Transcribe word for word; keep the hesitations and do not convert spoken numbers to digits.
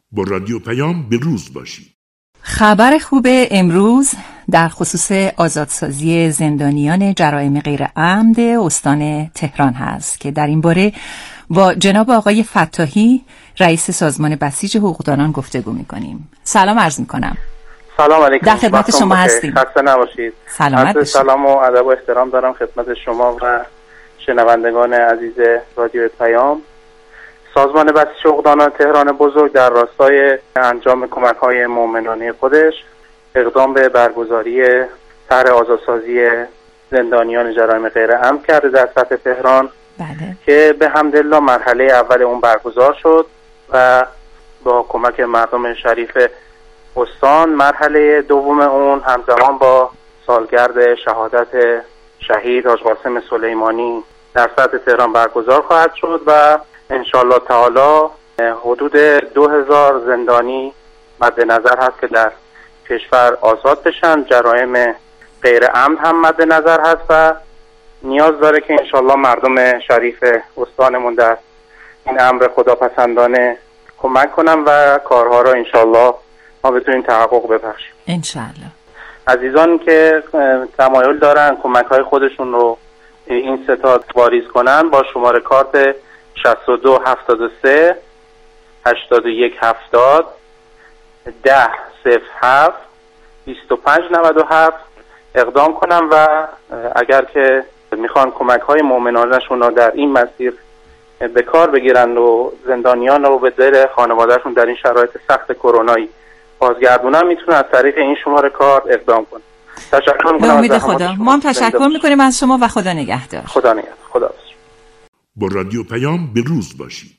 با رادیو پیام به روز باشید. خبر خوب امروز در خصوص آزادسازی زندانیان جرایم غیر عمد استان تهران هست که در این باره با جناب آقای فتاحی رئیس سازمان بسیج حقوقدانان گفتگو می‌کنیم. سلام عرض می‌کنم. سلام علیکم. در خدمت شما هستیم. خسته نباشید. سلامت باشید. سلام و ادب و احترام دارم خدمت شما و شنوندگان عزیز رادیو پیام. سازمان بسیج حقوقدانان تهران بزرگ در راستای انجام کمک‌های مومنانه خودش اقدام به برگزاری طرح آزادسازی زندانیان جرایم غیر عمد کرده در سطح تهران. بله. که به حمدالله مرحله اول اون برگزار شد و با کمک مردم شریف استان مرحله دوم اون همزمان با سالگرد شهادت شهید حاج قاسم سلیمانی در سطح تهران برگزار خواهد شد و انشالله تعالی حدود دو هزار زندانی مد نظر هست که در کشور آزاد بشن. جرایم غیر عمد هم مد نظر هست و نیاز داره که انشالله مردم شریف استانمون در این امر خداپسندانه کمک کنن و کارها را انشالله ما بتونیم تحقق ببخشیم. انشالله. عزیزان که تمایل دارن کمک های خودشون رو این ستاد واریز کنن با شماره کارت شصت و دو هفتاد و سه هشتاد و یک هفتاد ده صفر هفت بیست و پنج نود و هفت اقدام کنن و اگر که میخوان کمک های مومنانشون رو در این مسیر به کار بگیرن و زندانیان رو به دل خانوادهشون در این شرایط سخت کرونایی بازگردونن میتونن از طریق این شماره کارت اقدام کنن. تشکر میکنم. به امید خدا. ما هم تشکر میکنیم از شما و خدا نگهدار. خدا نگهدار. خدا. با رادیو پیام به روز باشید.